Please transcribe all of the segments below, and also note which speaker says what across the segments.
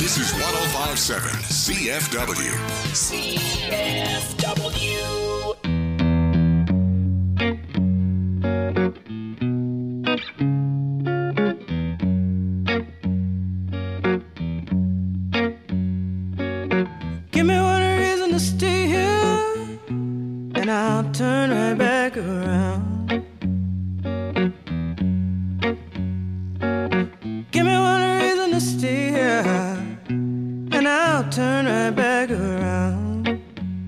Speaker 1: This is 105.7 CFW. CFW.
Speaker 2: Give me one reason to stay here, and I'll turn right back around. Give me one reason to stay here, and I'll turn right back around.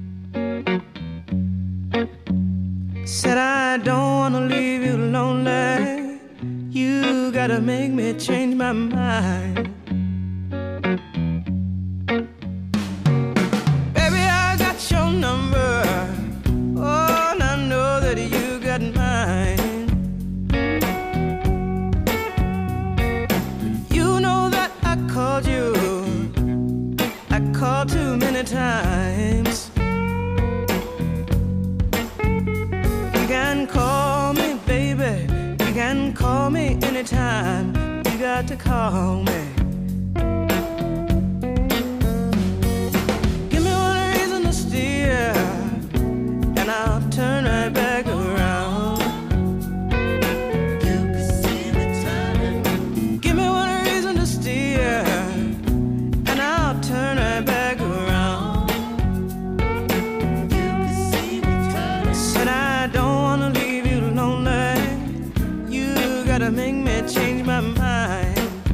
Speaker 2: Said I don't wanna leave you lonely. You gotta make me change my mind. Baby, I got your number. Oh, and I know that you got mine. You know that I called you. I called too many times. You can call me, baby. You can call me anytime. You got to call me. Give me one reason to steer, and I'll turn right back around. You can see me turning. Give me one reason to steer, and I'll turn right back around. You can see me turning. Said I don't wanna leave you lonely. You gotta make me change my mind.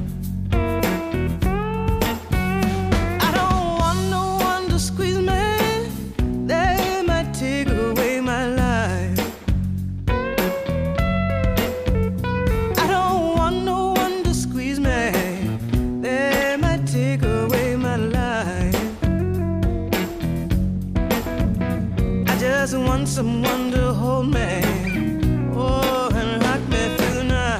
Speaker 2: I don't want no one to squeeze me. They might take away my life. I don't want no one to squeeze me. They might take away my life. I just want someone to hold me. Oh, and rock me through the night.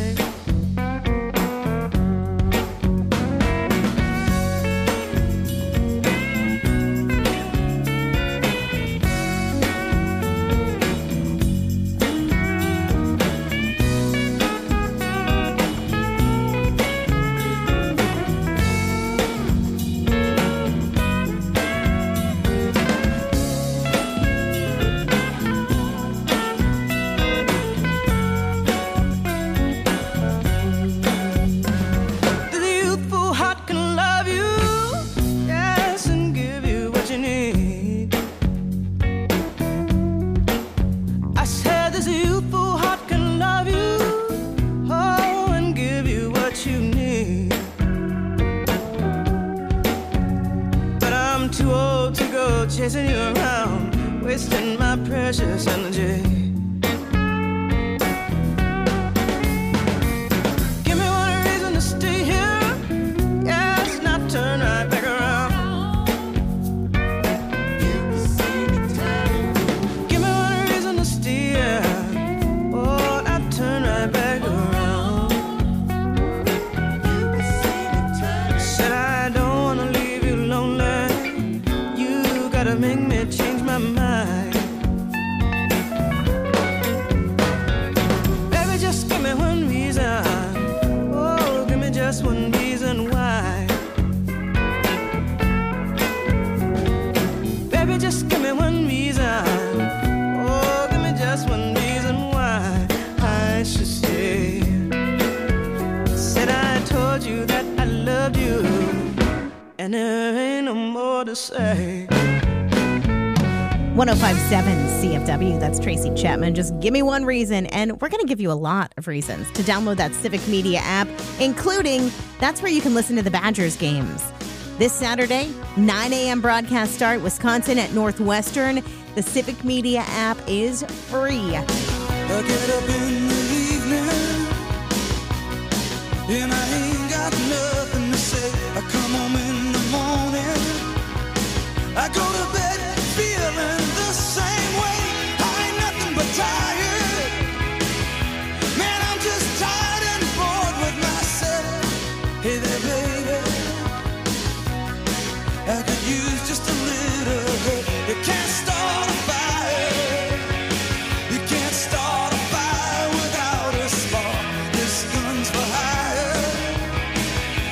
Speaker 2: The youthful heart can love you, yes, and give you what you need. I said this youthful heart can love you, oh, and give you what you need. But I'm too old to go chasing you around, wasting my precious energy. Give me one reason to stay here, yes, and I'll turn right back around. Give me one reason to stay here, oh, and I'll turn right back around. Said I don't wanna leave you lonely. You gotta make me change my mind. Baby, just give me one reason. Oh, give me just one reason why. Baby, just give me one reason. Oh, give me just one reason why I should stay. Said I told you that I loved you, and there ain't no more to say.
Speaker 3: 105.7 CFW, that's Tracy Chapman. Just give me one reason, and we're going to give you a lot of reasons to download that Civic Media app, including that's where you can listen to the Badgers games. This Saturday, 9 a.m. broadcast start, Wisconsin at Northwestern. The Civic Media app is free.
Speaker 2: I get up in the evening, and I ain't got nothing to say. I come home in the morning, I go to bed feeling the same way. I ain't nothing but tired. Man, I'm just tired and bored with myself. Hey there, baby, I could use just a little help. You can't start a fire. You can't start a fire without a spark. This gun's for hire.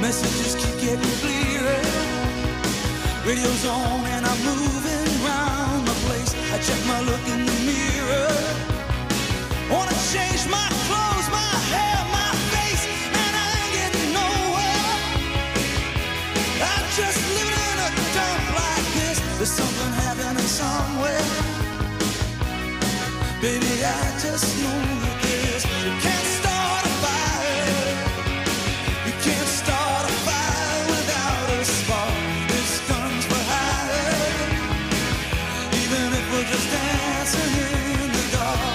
Speaker 2: messages keep getting clearer. Radio's on and I'm moving around the place. I check my look in the mirror. Wanna change my clothes, my hair, my face, and I ain't getting nowhere. I'm just living in a dump like this. There's something happening somewhere. Baby, I just know that this. You can't start a fire. You can't start a fire without a spark. This gun's for hire. Even if we're just dancing in the dark.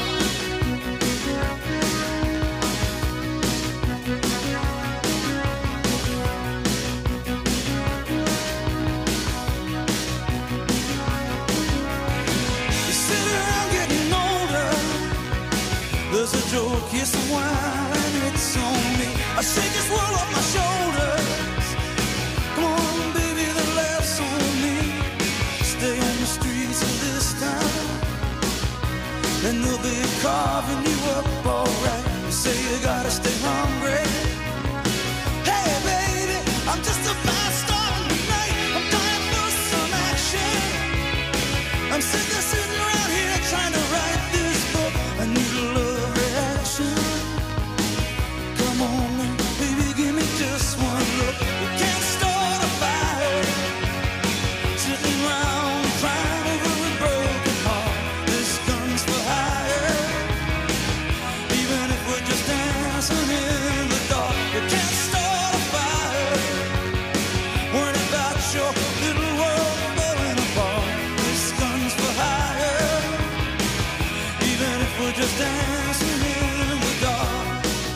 Speaker 2: There's a joke, yes, a wine, it's on me. I shake this world off my shoulders. Come on, baby, the laughs on me. Stay on the streets of this town, and they'll be carving you up alright. You say you gotta stay hungry. Hey, baby, I'm just about starting tonight. I'm dying for some action. I'm sick of sitting around here trying to write this book. I need a love reaction. Come on, baby, give me just one look. You can't start a fire sitting around crying over a broken heart. This gun's for hire. Even if we're just dancing in the dark, you can't start a fire worrying about your little world falling apart. This gun's for hire. Even if we're just dancing in the dark.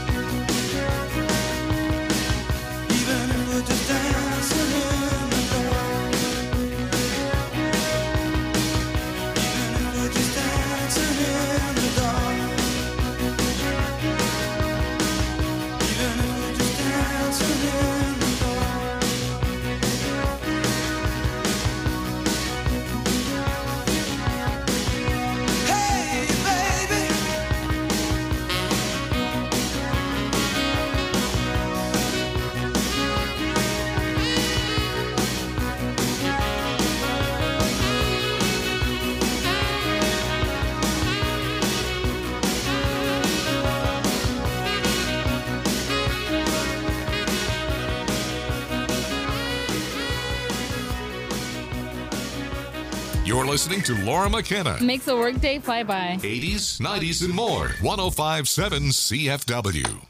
Speaker 2: Even if we're just dancing in the dark. Even if we're just dancing in the dark. Even if we're just dancing in the dark. Hey, baby.
Speaker 1: You're listening to Laura McKenna.
Speaker 4: Makes a workday fly by.
Speaker 1: 80s, 90s, and more. 105.7 CFW.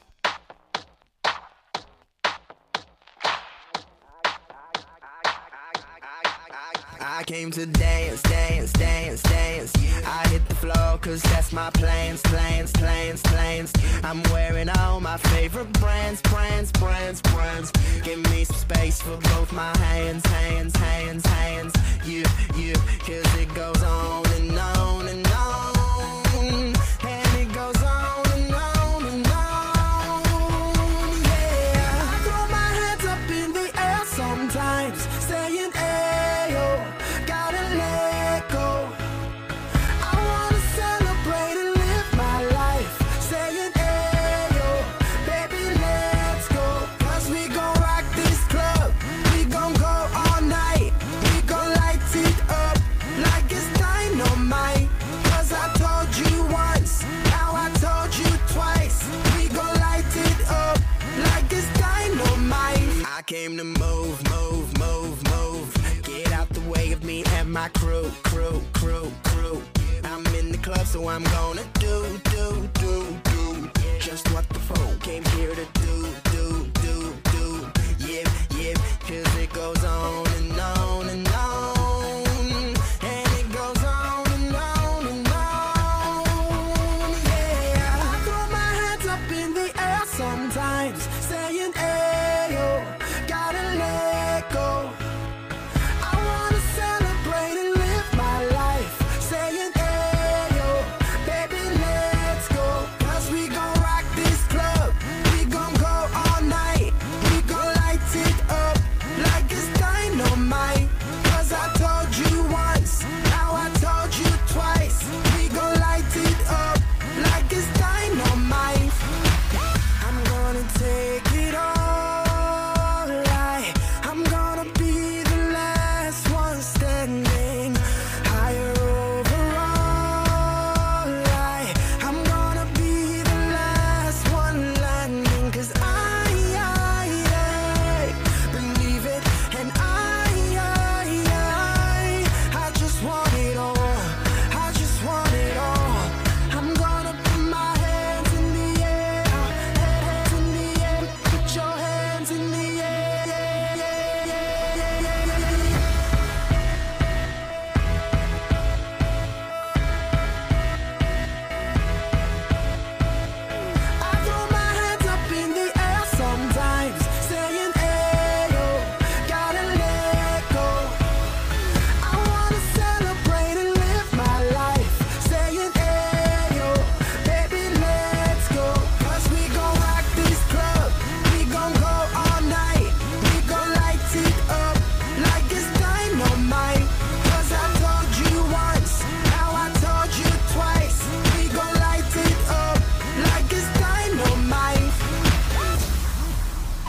Speaker 5: I came to dance, dance, dance, dance. I hit the floor cause that's my plans, plans, plans, plans. I'm wearing all my favorite brands, brands, brands, brands. Give me some space for both my hands, hands, hands, hands. You, cause it goes on and on and on. And it goes on and on and on. Yeah, I throw my hands up in the air sometimes, saying, ayo, gotta let go. I wanna celebrate and live my life, saying, ayo, baby, let's go. Cause we gon' rock this club, we gon' go all night. We gon' light it up like it's dynamite. Cause I told you once, now I told you twice. We gon' light it up like it's dynamite. I came to move, move, move, move. Get out the way of me and my crew, crew, crew, crew. I'm in the club, so I'm gonna do just what the folk came here to do. Yeah, cause it goes on and on and on. And it goes on and on and on. Yeah, I throw my hands up in the air sometimes, saying, ayo, gotta let go. I wanna celebrate and live my life, saying, ayo, baby, let's go. Cause we gon' rock this club, we gon' go all night. We gon' light it up like it's dynamite. Cause I told you once, now I told you twice. We gon' light it up like it's dynamite. I'm gonna take it all.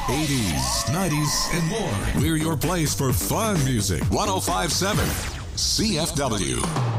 Speaker 1: 80s, 90s, and more. We're your place for fun music. 1057 CFW.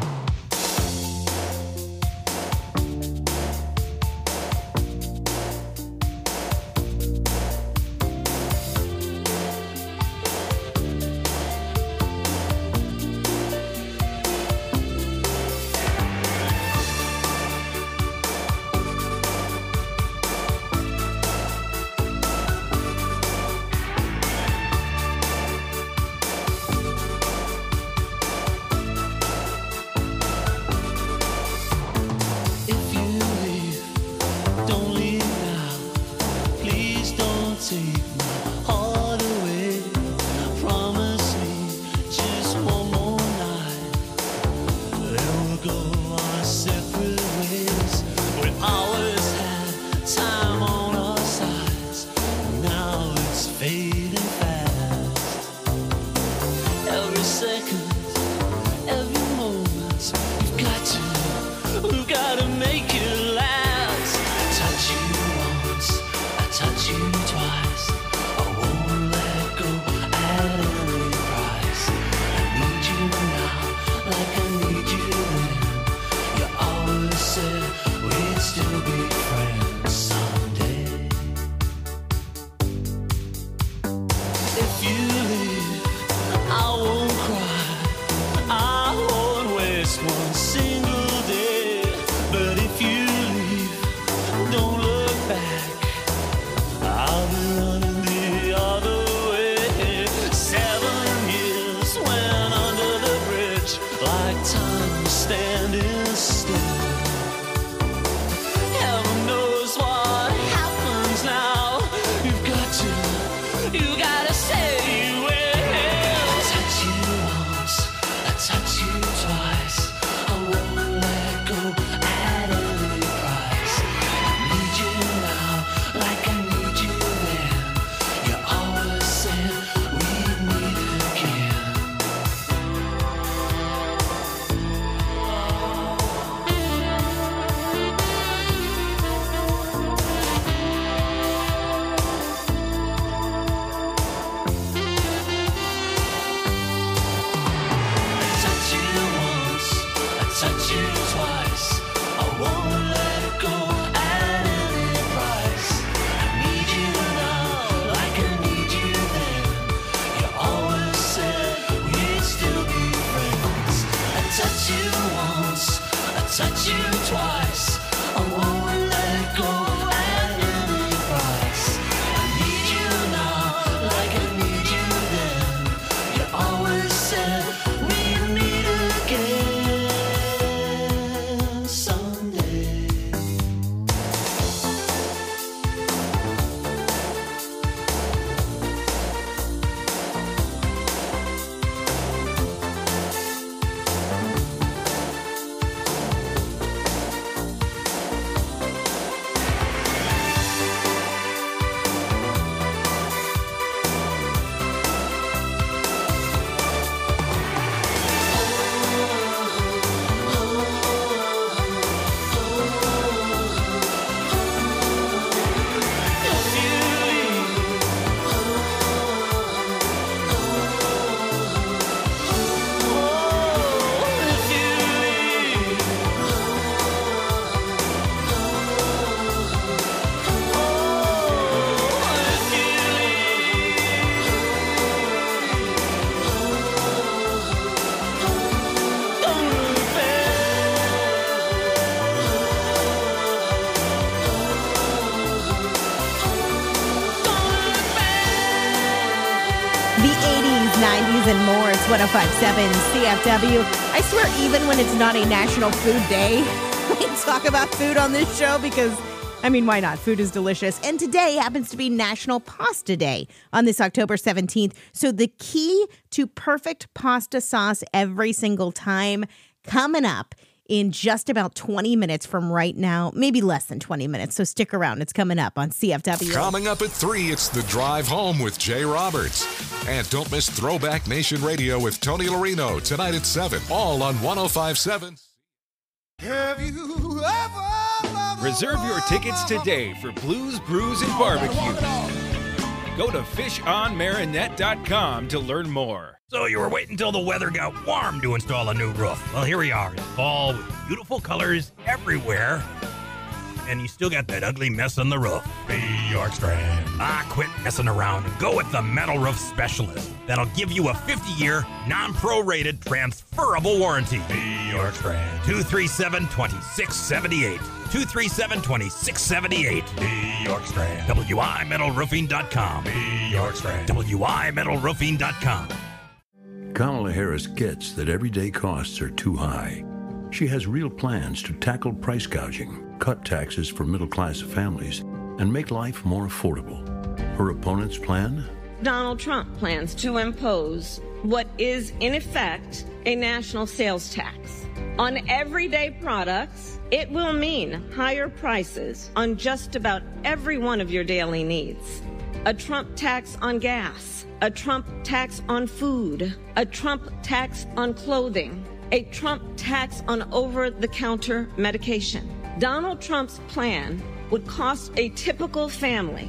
Speaker 3: The 80s, 90s, and more. It's 1057 CFW. I swear, even when it's not a National Food Day, we talk about food on this show because, I mean, why not? Food is delicious. And today happens to be National Pasta Day on this October 17th. So the key to perfect pasta sauce every single time coming up in just about 20 minutes from right now, maybe less than 20 minutes. So stick around. It's coming up on CFW.
Speaker 1: Coming up at 3, it's The Drive Home with Jay Roberts. And don't miss Throwback Nation Radio with Tony Larino tonight at 7, all on 1057.
Speaker 4: Have you ever
Speaker 6: Reserve your tickets today for Blues, Brews, and Barbecue. Go to fishonmarinette.com to learn more.
Speaker 7: So you were waiting until the weather got warm to install a new roof. Well, here we are in fall with beautiful colors everywhere. And you still got that ugly mess on the roof. Be York Strand. Quit messing around and go with the Metal Roof Specialist. That'll give you a 50-year, non-prorated, transferable warranty. Be York Strand. 237-2678. 237-2678. Be York Strand. WIMetalRoofing.com. Be York Strand. WIMetalRoofing.com.
Speaker 8: Kamala Harris gets that everyday costs are too high. She has real plans to tackle price gouging, cut taxes for middle-class families, and make life more affordable. Her opponent's plan?
Speaker 9: Donald Trump plans to impose what is, in effect, a national sales tax. On everyday products, it will mean higher prices on just about every one of your daily needs. A Trump tax on gas, a Trump tax on food, a Trump tax on clothing, a Trump tax on over-the-counter medication. Donald Trump's plan would cost a typical family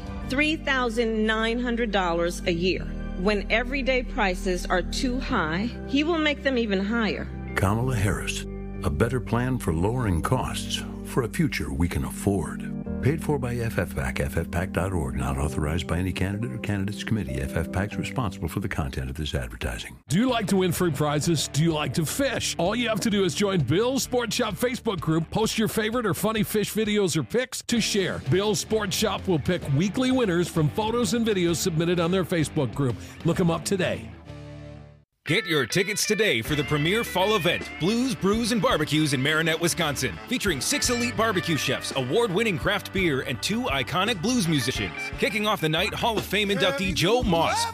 Speaker 9: $3,900 a year. When everyday prices are too high, he will make them even higher.
Speaker 8: Kamala Harris, a better plan for lowering costs for a future we can afford. Paid for by FFPAC, ffpac.org, not authorized by any candidate or candidates committee. FFPAC's responsible for the content of this advertising.
Speaker 10: Do you like to win free prizes? Do you like to fish? All you have to do is join Bill's Sport Shop Facebook group, post your favorite or funny fish videos or pics to share. Bill's Sport Shop will pick weekly winners from photos and videos submitted on their Facebook group. Look them up today.
Speaker 6: Get your tickets today for the premier fall event, Blues, Brews, and Barbecues in Marinette, Wisconsin, featuring 6 elite barbecue chefs, award-winning craft beer, and 2 iconic blues musicians. Kicking off the night, Hall of Fame inductee Joe Moss,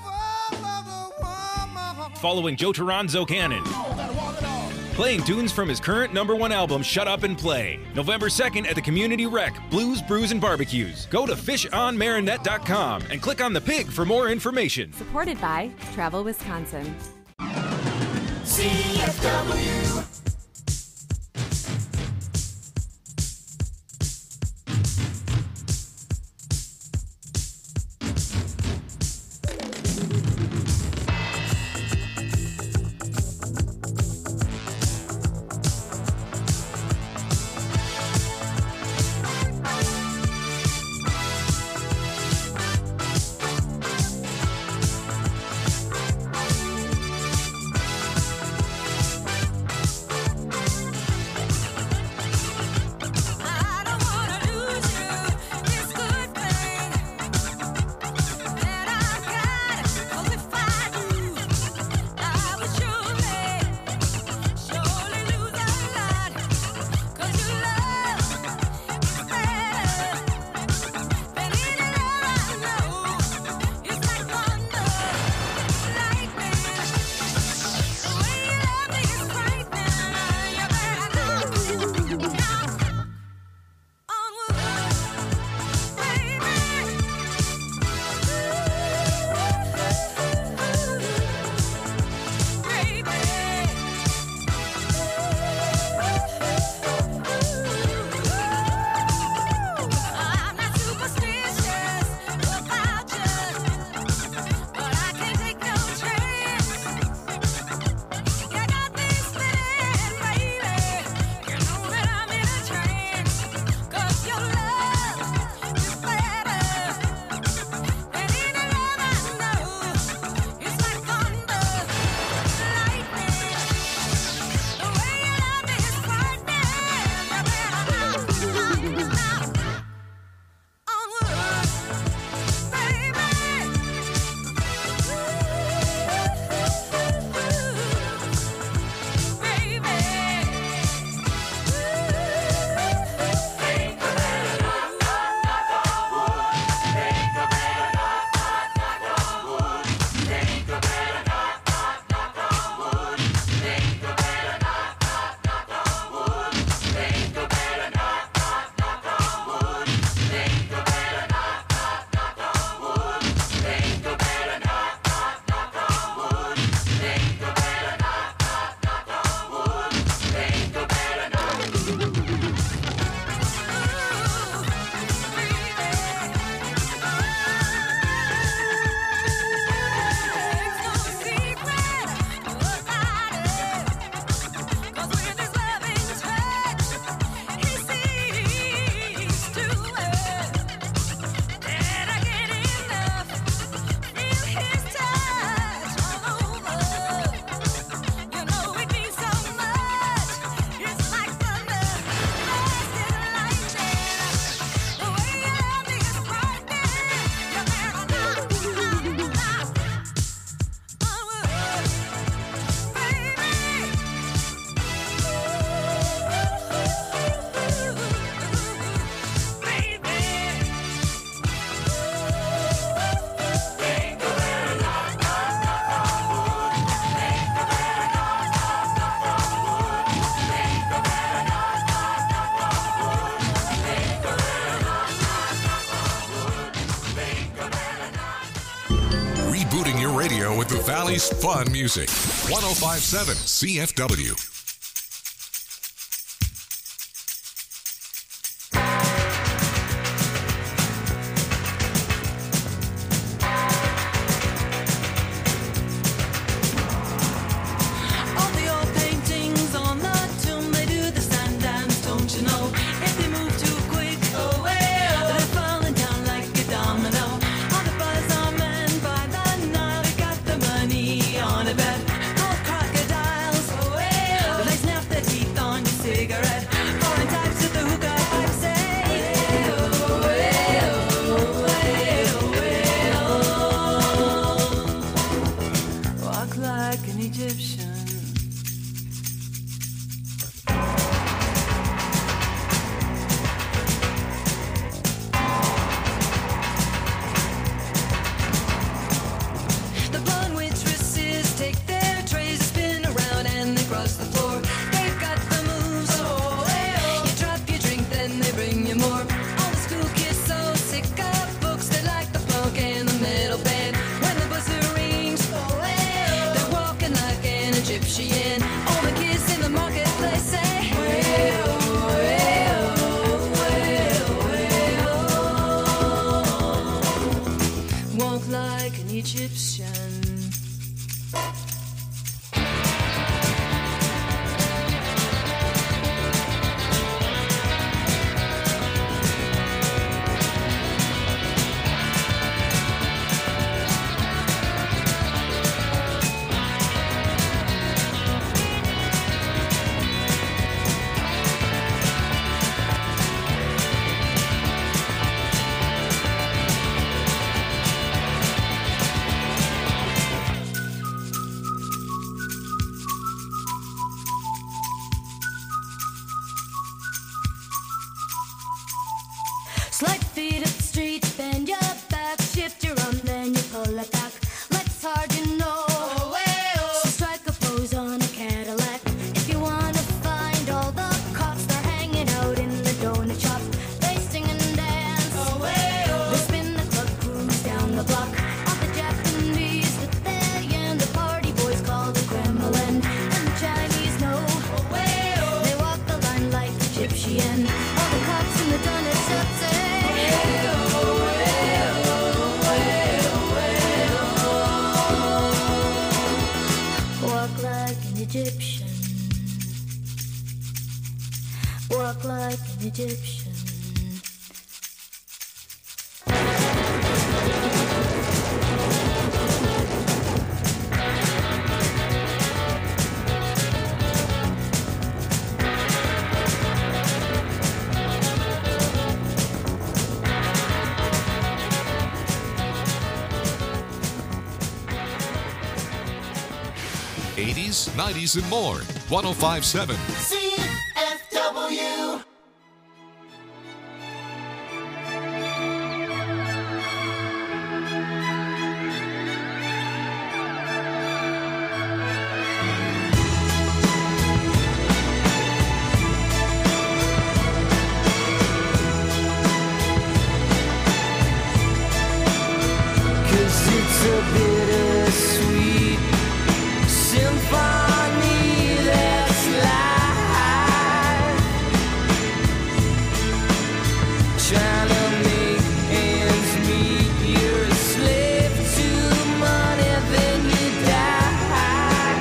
Speaker 6: following Joe Toronzo Cannon, playing tunes from his current #1 album, Shut Up and Play. November 2nd at the Community Rec, Blues, Brews, and Barbecues. Go to fishonmarinette.com and click on the pig for more information.
Speaker 11: Supported by Travel Wisconsin.
Speaker 2: CFW.
Speaker 1: radio with the Valley's fun music. 105.7 CFW.
Speaker 2: All the old paintings on the tomb, they do the sand dance, don't you know? If they move too quick, they're falling down like a domino. All the buzz are men by the Nile, they got the money on a bet. Gold crocodiles, they snap their teeth on your cigarette. Foreign types with the hookah pipe say, walk like an Egyptian. The blonde waitresses take their trays, spin around and they cross the floor. They've got the moves, you drop your drink, then they bring you more. All the school kids so sick of books, they like the punk and the metal band. When the buzzer rings, they're walking like an Egyptian. All the kids in the marketplace say, walk like an Egyptian. Slide feet up the street, bend your back, shift your arm, then you pull it back. Let's hard, you know. So strike a pose on a Cadillac. If you wanna find all the cops, they're hanging out in the donut shop. They sing and dance. They spin the club, cruise down the block. All the Japanese that they and the party boys call the Kremlin. And the Chinese know. They walk the line like Egyptian. All the cops in the donut shop say, walk like an Egyptian. Walk like an Egyptian.
Speaker 1: '80s, '90s, and more. 105.7.
Speaker 2: CFW. Cause it's a bittersweet symphony that's life. Trying to make ends meet, you're a slave to money, then you die.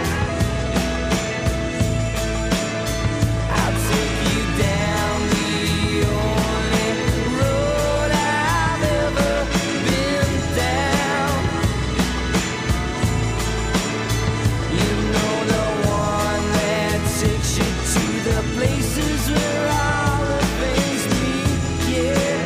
Speaker 2: I'll take you down the only road I've ever been down. You know, the one that takes you to the places where all the things meet, yeah.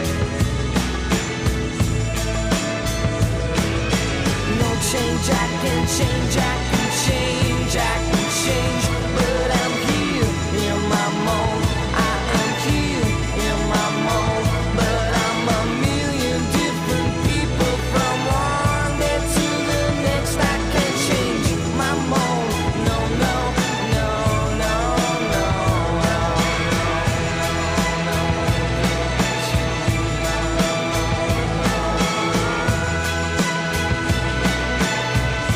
Speaker 2: No change, I can change, I can change, I can change. But I'm here in my mode, I am here in my mode. But I'm a million different people from one day to the next. I can't change my mode, no, no, no, no, no, no, no, no.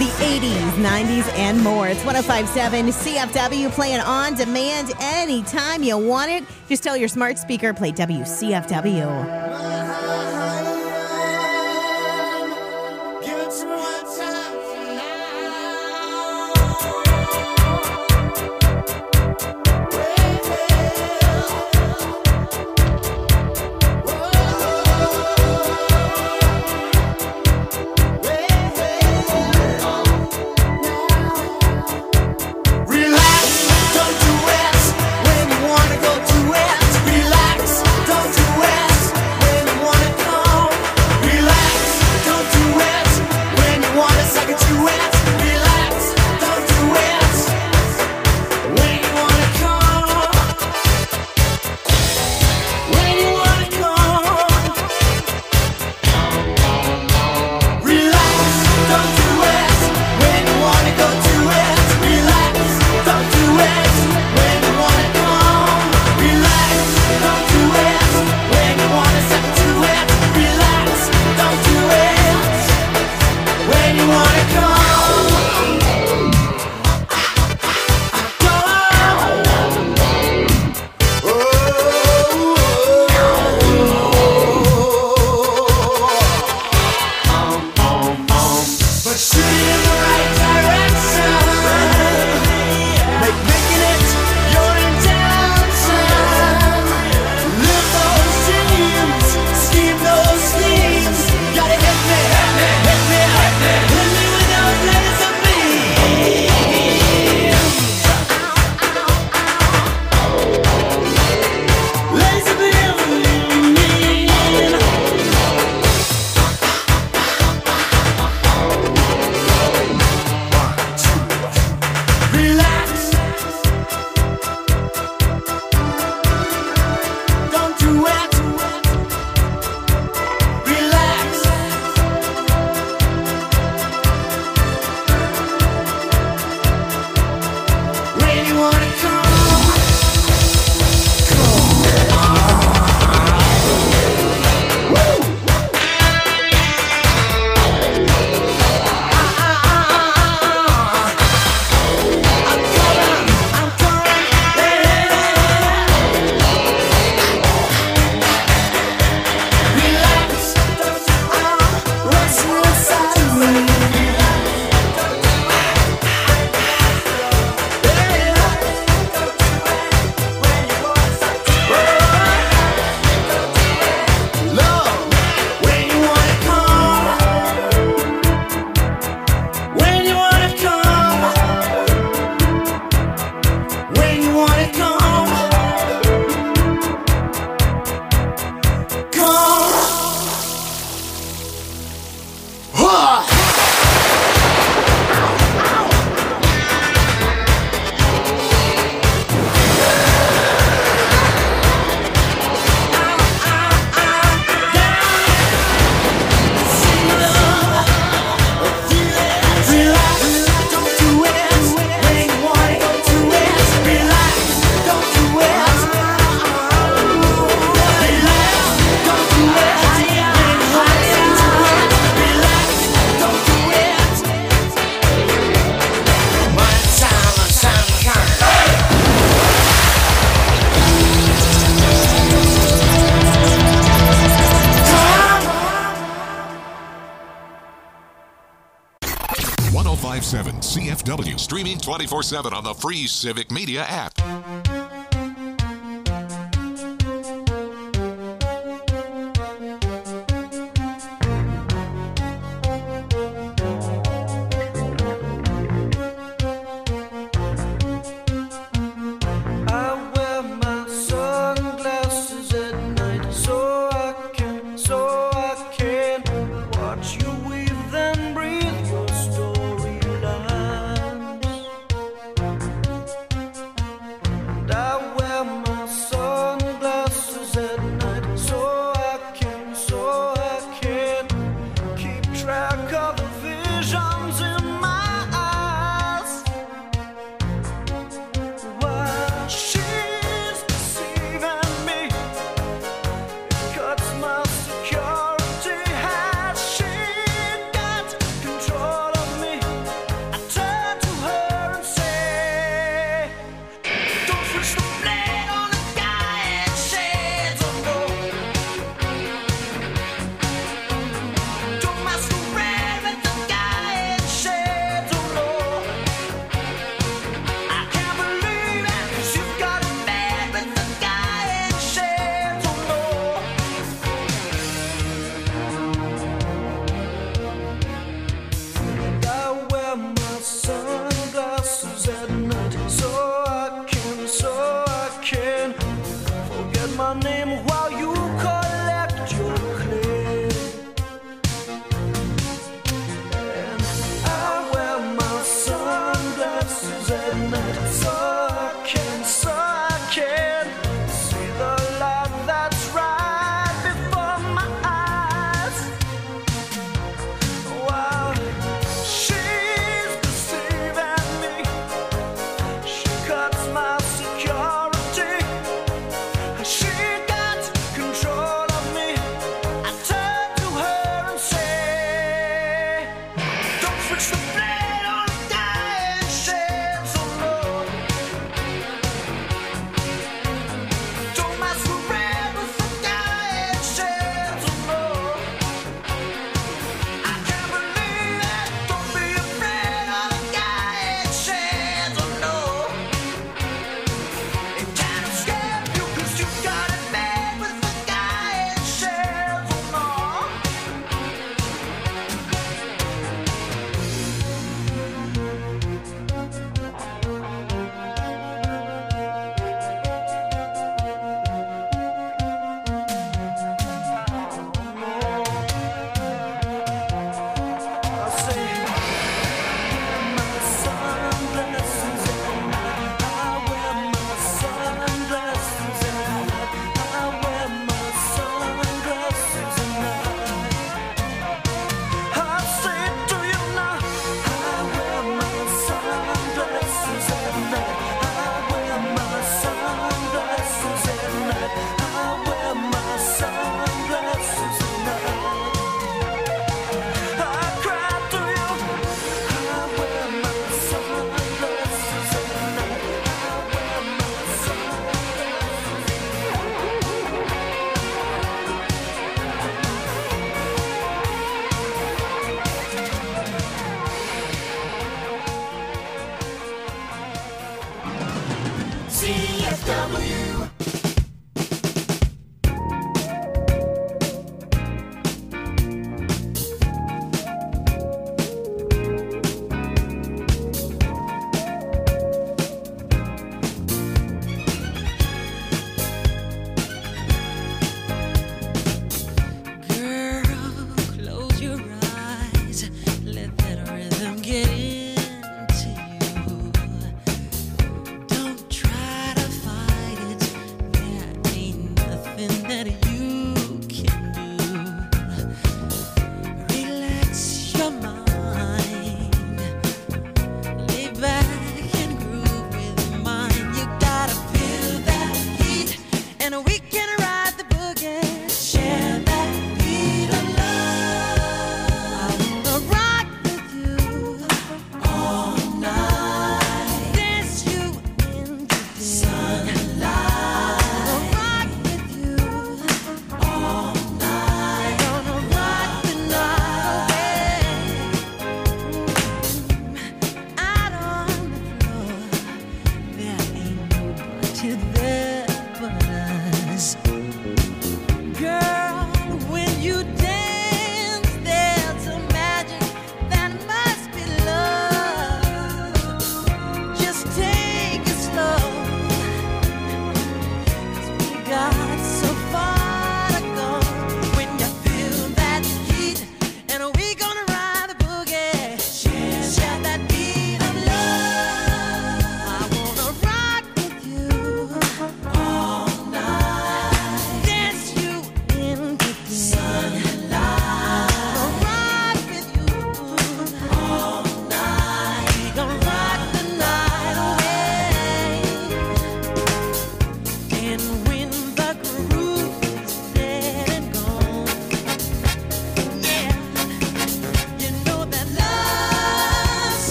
Speaker 3: the 80s, 90s, and more. It's 105.7 CFW, playing on demand anytime you want it. Just tell your smart speaker, play WCFW.
Speaker 1: CFW, streaming 24/7 on the free Civic Media app.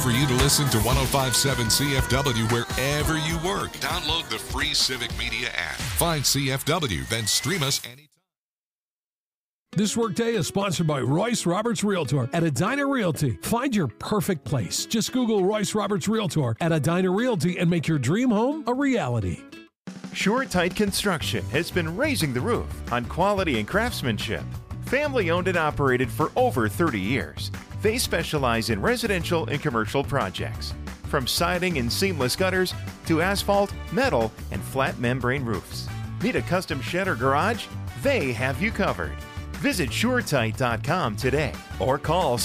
Speaker 1: for you to listen to 105.7 CFW wherever you work. Download the free Civic Media app. Find CFW, then stream us anytime.
Speaker 10: This workday is sponsored by Royce Roberts Realtor at Edina Realty. Find your perfect place. Just Google Royce Roberts Realtor at Edina Realty and make your dream home a reality.
Speaker 12: SureTight Construction has been raising the roof on quality and craftsmanship. Family owned and operated for over 30 years. They specialize in residential and commercial projects, from siding and seamless gutters to asphalt, metal, and flat membrane roofs. Need a custom shed or garage? They have you covered. Visit SureTight.com today or call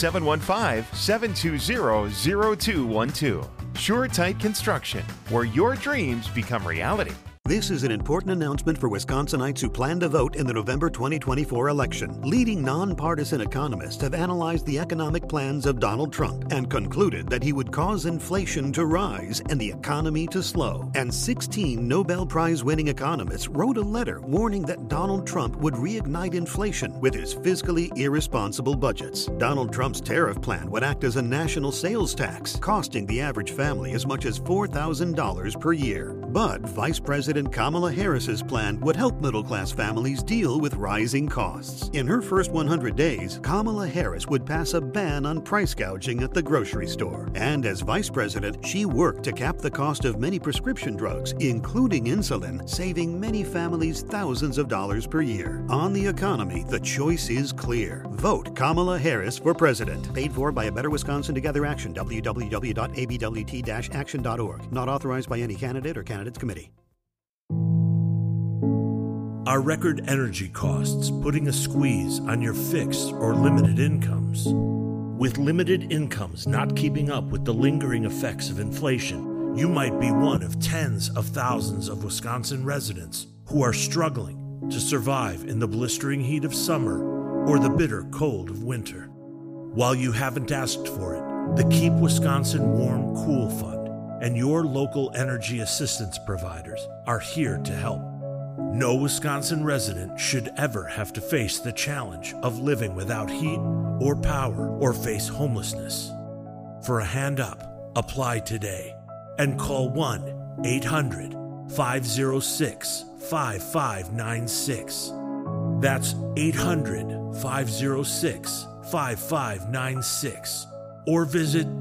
Speaker 12: 715-720-0212. SureTight Construction, where your dreams become reality.
Speaker 13: This is an important announcement for Wisconsinites who plan to vote in the November 2024 election. Leading nonpartisan economists have analyzed the economic plans of Donald Trump and concluded that he would cause inflation to rise and the economy to slow. And 16 Nobel Prize-winning economists wrote a letter warning that Donald Trump would reignite inflation with his fiscally irresponsible budgets. Donald Trump's tariff plan would act as a national sales tax, costing the average family as much as $4,000 per year. But Vice President Kamala Harris's plan would help middle-class families deal with rising costs. In her first 100 days, Kamala Harris would pass a ban on price gouging at the grocery store. And as vice president, she worked to cap the cost of many prescription drugs, including insulin, saving many families thousands of dollars per year. On the economy, the choice is clear. Vote Kamala Harris for president. Paid for by A Better Wisconsin Together Action, www.abwt-action.org. Not authorized by any candidate or candidates committee.
Speaker 14: Are record energy costs putting a squeeze on your fixed or limited incomes? With limited incomes not keeping up with the lingering effects of inflation, you might be one of tens of thousands of Wisconsin residents who are struggling to survive in the blistering heat of summer or the bitter cold of winter. While you haven't asked for it, the Keep Wisconsin Warm Cool Fund and your local energy assistance providers are here to help. No Wisconsin resident should ever have to face the challenge of living without heat or power or face homelessness. For a hand up, apply today and call 1-800-506-5596. That's 800-506-5596. Or visit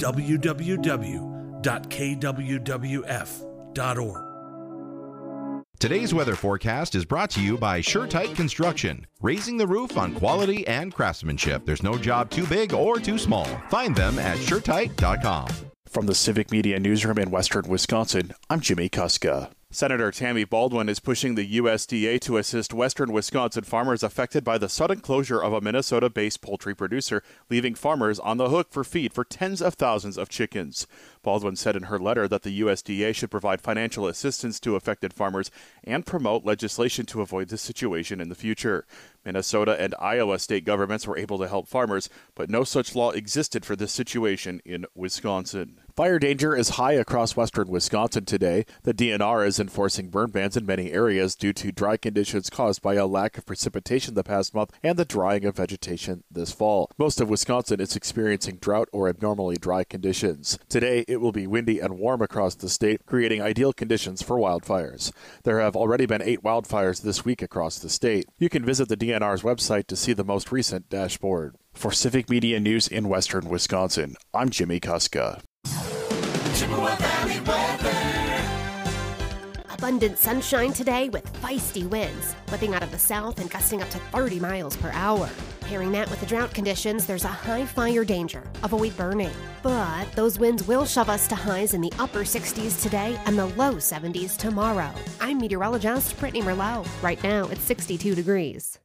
Speaker 14: www.kwwf.org.
Speaker 15: Today's weather forecast is brought to you by SureTight Construction, raising the roof on quality and craftsmanship. There's no job too big or too small. Find them at SureTight.com.
Speaker 16: From the Civic Media Newsroom in Western Wisconsin, I'm Jimmy Kuska. Senator Tammy Baldwin is pushing the USDA to assist Western Wisconsin farmers affected by the sudden closure of a Minnesota-based poultry producer, leaving farmers on the hook for feed for tens of thousands of chickens. Baldwin said in her letter that the USDA should provide financial assistance to affected farmers and promote legislation to avoid this situation in the future. Minnesota and Iowa state governments were able to help farmers, but no such law existed for this situation in Wisconsin. Fire danger is high across western Wisconsin today. The DNR is enforcing burn bans in many areas due to dry conditions caused by a lack of precipitation the past month and the drying of vegetation this fall. Most of Wisconsin is experiencing drought or abnormally dry conditions. Today, it will be windy and warm across the state, creating ideal conditions for wildfires. There have already been 8 wildfires this week across the state. You can visit the DNR's website to see the most recent dashboard. For Civic Media News in Western Wisconsin, I'm Jimmy Kuska.
Speaker 17: Chippewa Valley weather. Abundant sunshine today with feisty winds, whipping out of the south and gusting up to 30 miles per hour. Pairing that with the drought conditions, there's a high fire danger. Avoid burning. But those winds will shove us to highs in the upper 60s today and the low 70s tomorrow. I'm meteorologist Brittany Merlot. Right now, it's 62 degrees.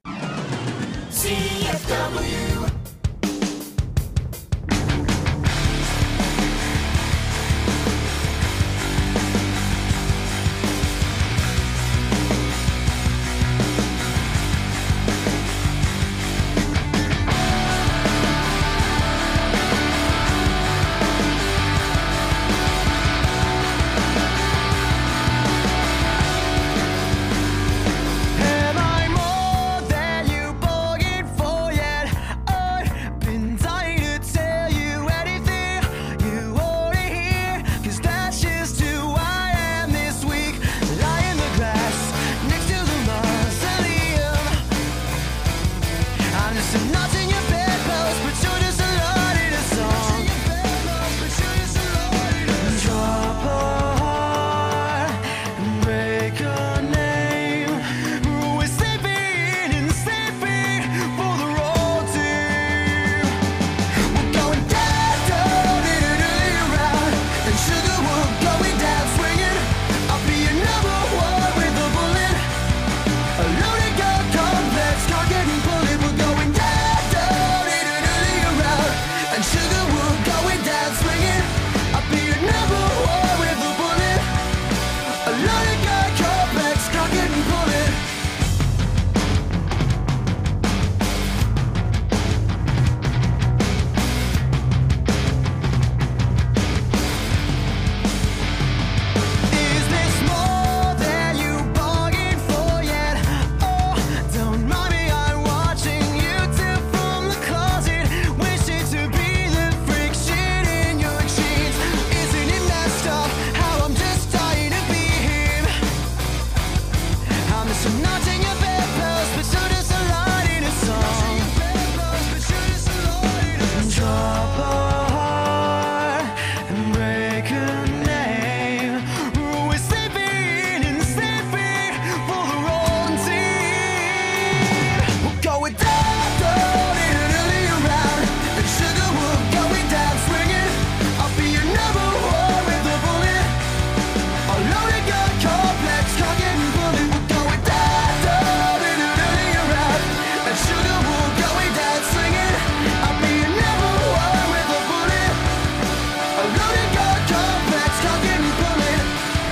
Speaker 2: CFW. Am I more than you bargained for yet? Are missing nuts in your bedpost, but you're just a lot in a song. Drop a heart and break a name. We're saving and saving for the road team. We're going down, down, around, and sugar will going down swinging. I'll be your number one with a bullet. A loaded gun complex, cock it and pull it. We're going down, down, around, and sugar will going down swinging. I'll be your number one with a bullet. A loaded gun complex, cock it and pull it. Is this more than you bargained for yet? Oh, don't mind me, I'm watching YouTube from the closet, wishing to be the freak shit in your jeans. Isn't it messed up how I'm just dying to be him? I'm missing nuts in your bedpost, but so does a lot in a song. Drop a heart and break a name. We're saving and saving for the wrong team. We're going down, down, around, and sugar will going down swinging. I'll be your number one with a bullet. A loaded gun complex, cock it and pull it. We're going down, down, around, and sugar will going down swinging. I'll be your number one with a bullet. A loaded gun complex, cock it and pull it.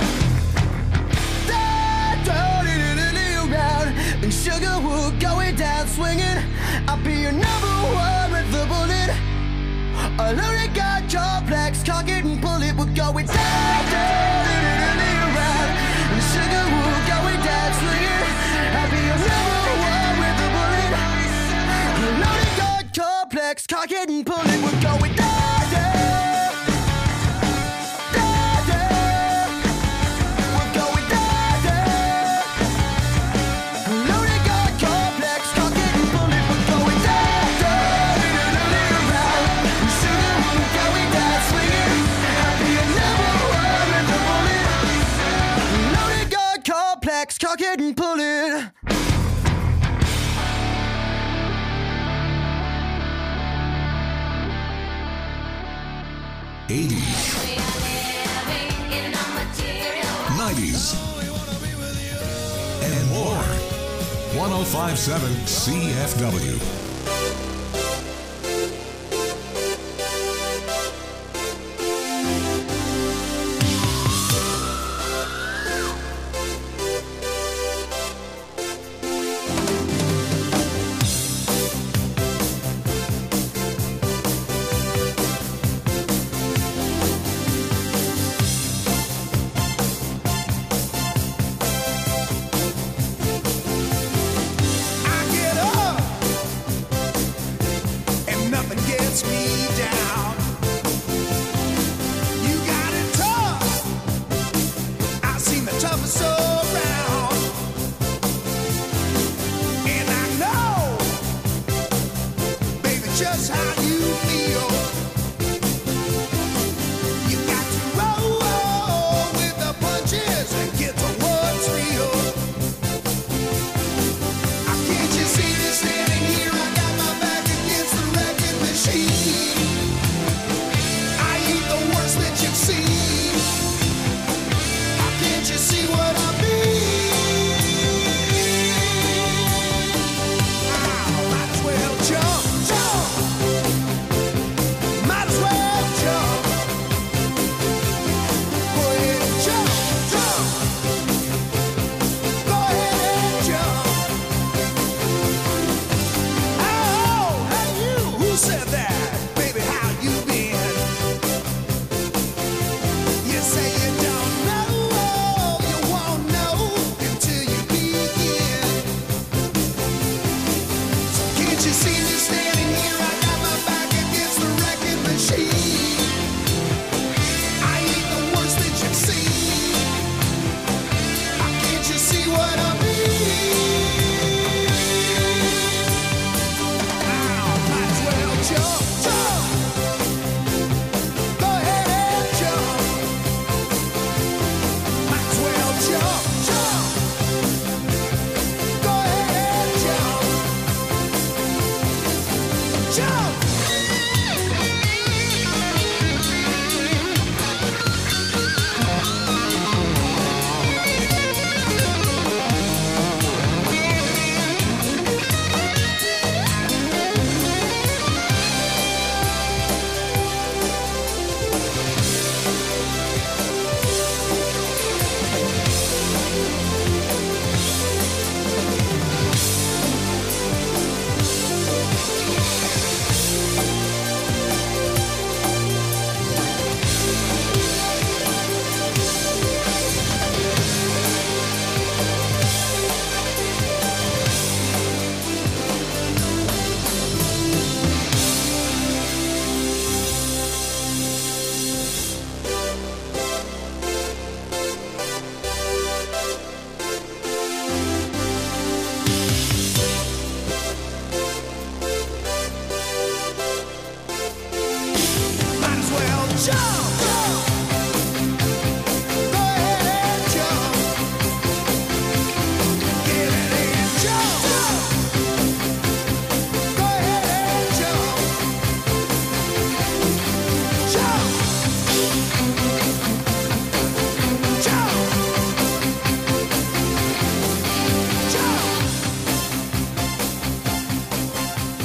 Speaker 2: Down, down, around, and sugar will going down swinging. I'll be your number one with a bullet. A loaded gun complex, cock it and pull it. We're going down, down, around, and sugar will going down swinging. I'll be your number one with a bullet. A loaded gun complex, cock it and pull it. We're going down, down, down, down. We're going down, down. A loaded gun complex, cock it and pull it. We're going down, down, around, and sugar will going down swinging. I'll be your number one with a bullet. A loaded gun complex, cock it and pull it.
Speaker 1: '80s, '90s, and more. 105.7 CFW.
Speaker 4: I get up and nothing gets me down. You got it tough. I've seen the toughest around, and I know, baby, just how you feel. You got to roll with the punches and get to what's real. Can't you see me standing here? I got my back against the wrecking machine. I ain't the worst that you've seen. Can't you see what I mean? Might as well jump, jump. Might as well jump. Go ahead and jump, jump. Go ahead and jump. Oh, hey you, who said that? Baby, how you been? You say you don't know, you won't know until you begin. So can't you see me standing here? I got my back against the wrecking machine. I ain't the worst that you've seen. Can't you see what I mean?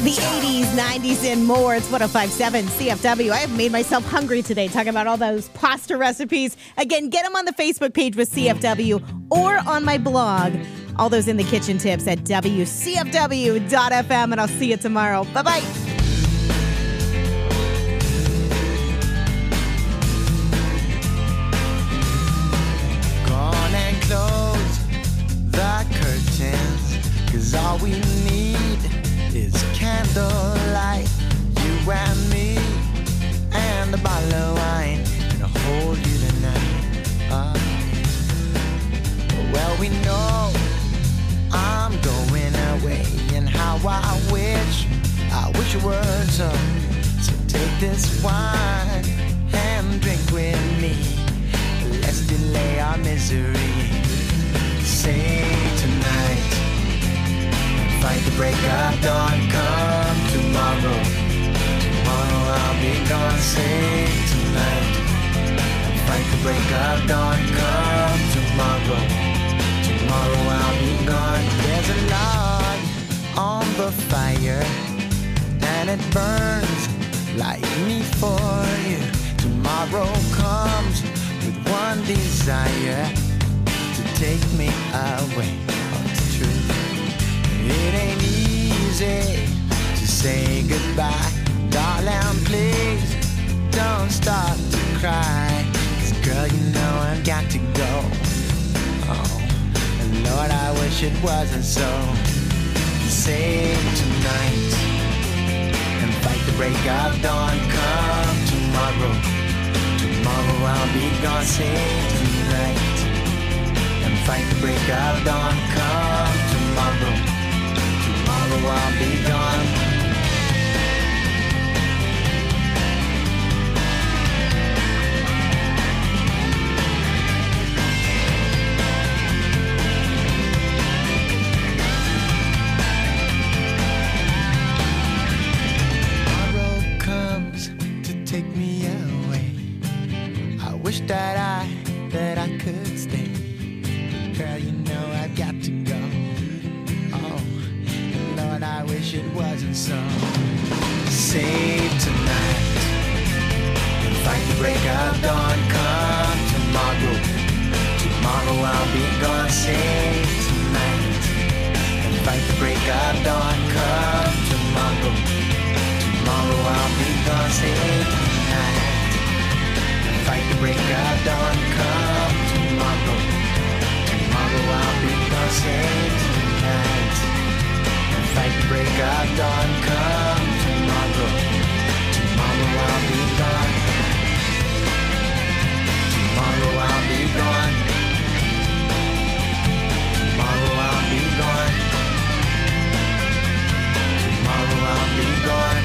Speaker 3: The 80s, 90s, and more. It's 105.7 CFW. I have made myself hungry today talking about all those pasta recipes. Again, get them on the Facebook page with CFW or on my blog. All those in the kitchen tips at WCFW.FM, and I'll see you tomorrow. Bye-bye.
Speaker 5: Gone and close the curtains, 'cause all we need is candlelight, you and me, and a bottle of wine, and I'll hold you tonight. Well, we know I'm going away, and how I wish it were so. So take this wine and drink with me. Let's delay our misery. Say tonight, fight the break of dawn. Come tomorrow, tomorrow I'll be gone. Say tonight, fight the break of dawn. Come tomorrow, tomorrow I'll be gone. There's a log on the fire, and it burns like me for you. Tomorrow comes with one desire, to take me away. Oh, it's true. It ain't easy to say goodbye. Darling, please don't start to cry. 'Cause girl, you know I've got to go. Oh, and Lord, I wish it wasn't so. Save tonight and fight the break of dawn. Come tomorrow, tomorrow I'll be gone. Save tonight and fight the break of dawn. Come tomorrow, tomorrow I'll be gone. Tomorrow comes to take me away. I wish that I could stay. Girl, you know I've got to go. Oh, Lord, I wish it wasn't so. Save tonight and fight the break of dawn. Come tomorrow, tomorrow I'll be gone. Save tonight and fight the break of dawn. Come tomorrow, tomorrow I'll be gone. Save tonight and fight the break of dawn. Come tomorrow, tomorrow I'll be gone. Save tonight and fight the break of dawn. Come tomorrow, tomorrow I'll be gone. Tomorrow I'll be gone. Tomorrow I'll be gone. Tomorrow I'll be gone.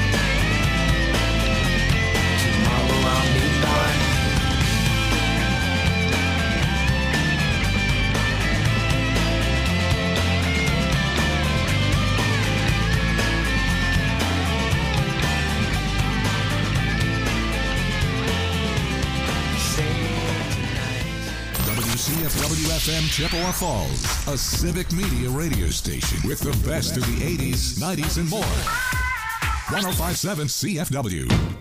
Speaker 5: Tomorrow I'll be gone.
Speaker 1: WCFW-FM Chippewa Falls, a civic media radio station with the best of the 80s, 90s, and more. 105.7 CFW.